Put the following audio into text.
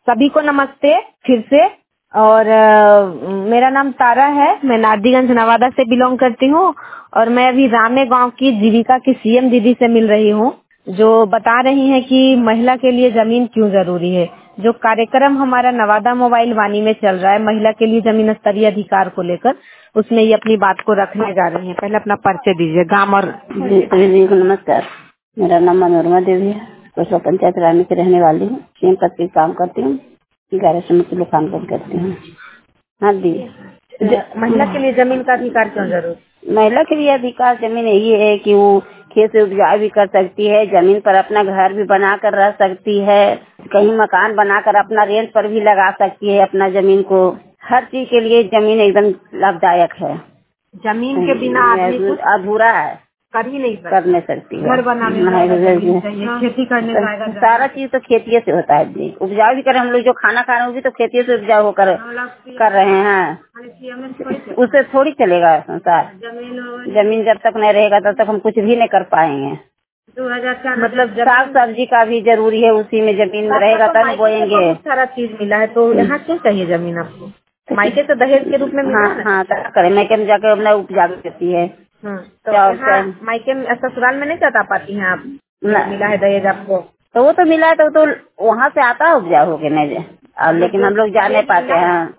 सभी को नमस्ते फिर से। और मेरा नाम तारा है, मैं नारदीगंज नवादा से बिलोंग करती हूँ और मैं अभी रामे गांव की जीविका की सीएम दीदी से मिल रही हूँ, जो बता रही हैं कि महिला के लिए जमीन क्यों जरूरी है। जो कार्यक्रम हमारा नवादा मोबाइल वाणी में चल रहा है महिला के लिए जमीन स्तरीय अधिकार को लेकर, उसमें ये अपनी बात को रखने जा रही हैं। पहले अपना परिचय दीजिए, गाँव और। जी को नमस्कार। मेरा नाम मनोरमा देवी है, कोसला पंचायत रानी की रहने वाली हूँ। सीएम पद पे काम करती हूँ, 11 समिति में काम करती हूँ। हाँ दी। महिला के लिए जमीन का अधिकार क्यों जरूरी? महिला के लिए अधिकार जमीन यही है कि वो खेत से उपजाऊ भी कर सकती है, जमीन पर अपना घर भी बना कर रह सकती है, कहीं मकान बनाकर अपना रेंट पर भी लगा सकती है अपना जमीन को। हर चीज के लिए जमीन एकदम लाभदायक है। जमीन के बिना आदमी कुछ अधूरा है, कर ही नहीं सकता। कर नहीं सकती है। घर बनाने चाहिए, खेती करने लायक सारा चीज तो खेती से होता है जी। उपजाऊ भी करें हम लोग, जो खाना खा रहे हैं वो भी तो खेती से उपजाऊ होकर कर रहे हैं। उससे थोड़ी चलेगा संसार। जमीन जब तक नहीं रहेगा तब तक हम कुछ भी नहीं कर पाएंगे। 2004 मतलब साग सब्जी का भी जरूरी है, उसी में जमीन रहेगा तब बोएंगे। बहुत सारा चीज मिला है, तो यहाँ क्यों चाहिए जमीन आपको? मायके तो दहेज के रूप में मिला है। हाँ क्या करें, मायके में जाकर अपना उपजा देती है। तो यहाँ मायके में ससुराल में नहीं जता पाती हैं आप? मिला है दहेज आपको तो वो तो मिला है, तो वहाँ से आता है उपजा होके नहीं, लेकिन हम लोग जा नहीं पाते हैं।